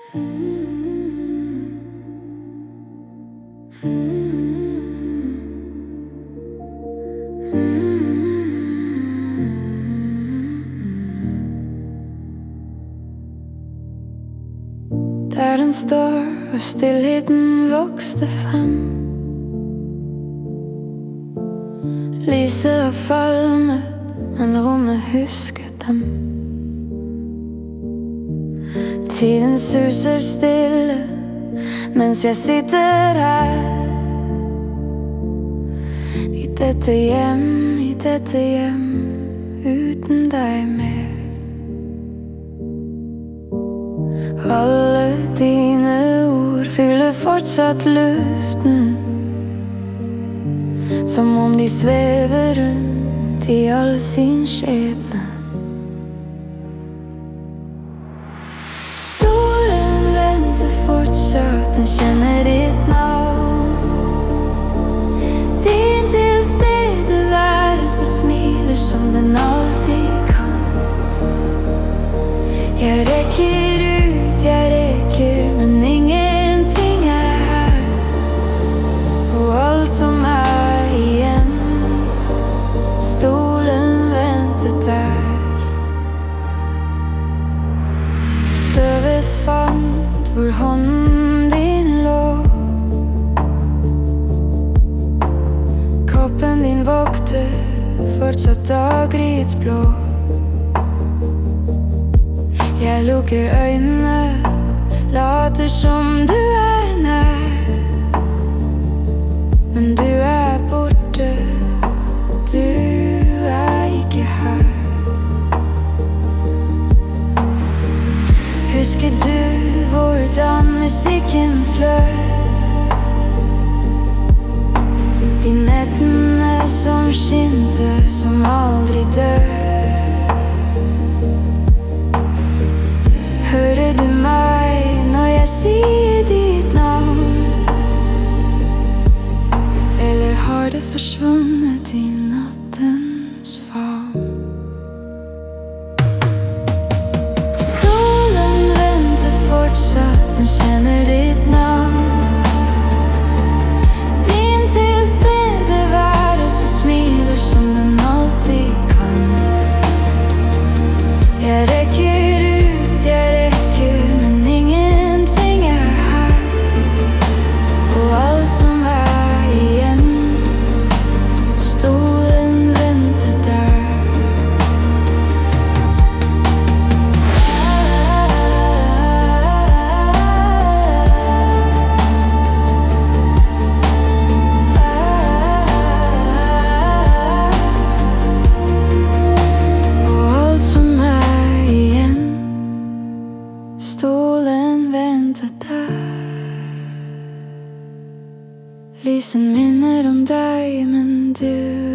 Der den står og stillheten vokste frem. Lyset har falmet, men rommet husket dem. Tiden suser stille mens jeg sitter her. I dette hjem uten deg mer. Alle dine ord fyller fortsatt luften, som om de svever rundt i all sin skjebne. Stolen venter fortsatt, den kjenner ditt navn. Din tilstedeværelse smiler som den alltid kan. Jeg rekker ut, jeg rekker, men ingenting er her. Og alt som er igjen, stolen ventet der. Støvet fant hvor hånden din lå. Koppen din vokter fortsatt daggryets blå. Jeg lukker øynene, later som du er nær. Men du er borte, du er ikke her. Husker du hvordan musikken fløt? De nettene som skinte, som aldri dør. Hører du meg når jeg sier ditt navn? Eller har det forsvunnet i nattens favn? Stolen venter fortsatt, den kjenner ditt navn. Din tilstedeværelse smiler som den alltid kan. Jeg rekker ut, jeg rekker, men ingenting er her. Og alt som er igjen, stolen venter der. Og alt som er igjen, stolen venter der. Lysen minner om deg, men du